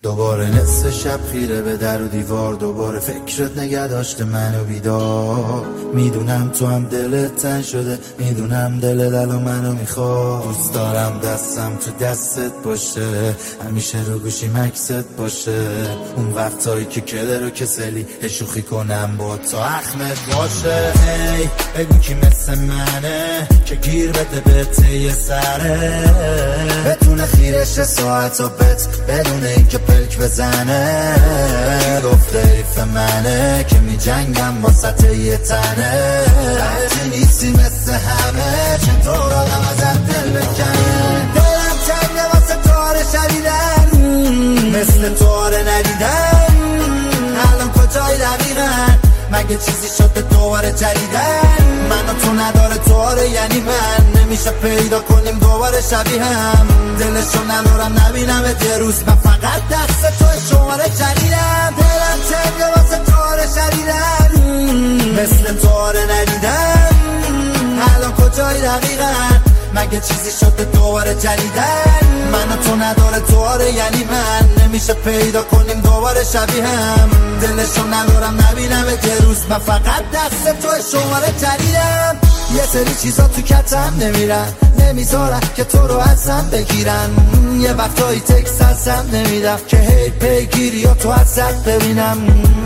دوباره نصف شب خیره به در و دیوار، دوباره فکرت نگه داشته منو بیدار. میدونم تو هم دلت تن شده، میدونم دلت الان منو میخواد. دوست دارم دستم تو دستت باشه، همیشه رو گوشی مکست باشه. اون وقتایی که کله رو کسلی شوخی کنم با تو اخمت باشه. هی بگو کی مثل منه که گیر بده به ته سره، بتونه خیرش ساعت و بت بدونه این که پلک بزنه. گفته ایف منه که می جنگم با سطح یه تنه. وقتی نیستی مثل همه چطور آدم ازت دل بکنه. دلم تنگه واسه تاره شدیدن، مثل تاره ندیدن. الان کجای دقیقا؟ مگه چیزی شده دوباره جدیدن؟ من و تو نداره تواره یعنی من نمیشه پیدا کنیم دوباره شبیه هم. دلشو ندارم نبینم یه روز، من فقط دست تو شماره جدیدم. دلم تنگه واسه تواره شدیدن، مثل تواره ندیدن. الان کجای دقیقا؟ مگه چیزی شده دوباره جدیدن؟ من و تو نداره تواره یعنی من نمیشه پیدا کنیم دوباره شبیه هم. دلشو ندارم نبینم یه روز، من فقط دست تو شماره جدیدم. یه سری چیزا تو کتم نمیرن، نمیذارن که تو رو ازم بگیرن. یه وقتایی تکست ازم نمیدم که هی پیگیری یا تو ازت ببینم.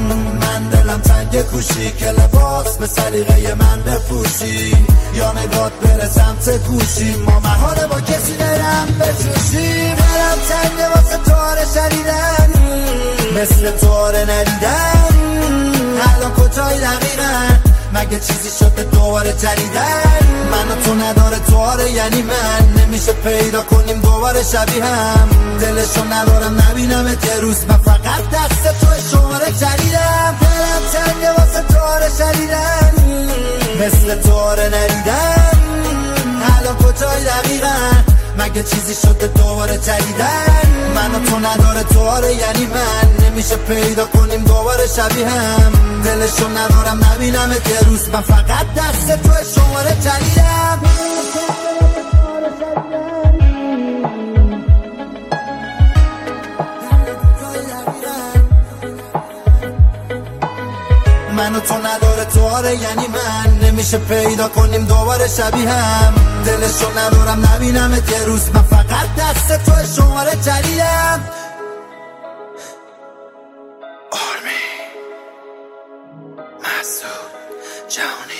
من دلم تنگ کوشی که لباس به سلیقه من بپوشی، یا نگات بره سمت گوشی ما محاله با کسی درم بجوشیم. دلم تنگ واسه تاره شدیدن، مثل تاره ندیدن. الان کجای دقیقا؟ مگه چیزی شده دوباره جدیدن؟ من و تو نداره تواره یعنی من نمیشه پیدا کنیم دوباره شبیه هم. دلشو ندارم نبینم یه روز، من فقط دست تو شماره جدیدم. دلم تنگه واسه تواره شدیدن، مثل تواره ندیدن. الان کجای دقیقا؟ مگه چیزی شده دوباره جدیدن؟ من و تو نداره تواره یعنی من نمیشه پیدا کنیم دوباره شبیه هم. دلشو ندارم نبینم یه روز، من فقط دست تو شماره جدیدم. من و تو نداره تواره یعنی من نمیشه پیدا کنیم دوباره شبیه هم. دلشو ندارم نبینم یه روز، من فقط دست تو شماره جدیدم. آرمی مسعود جهانی.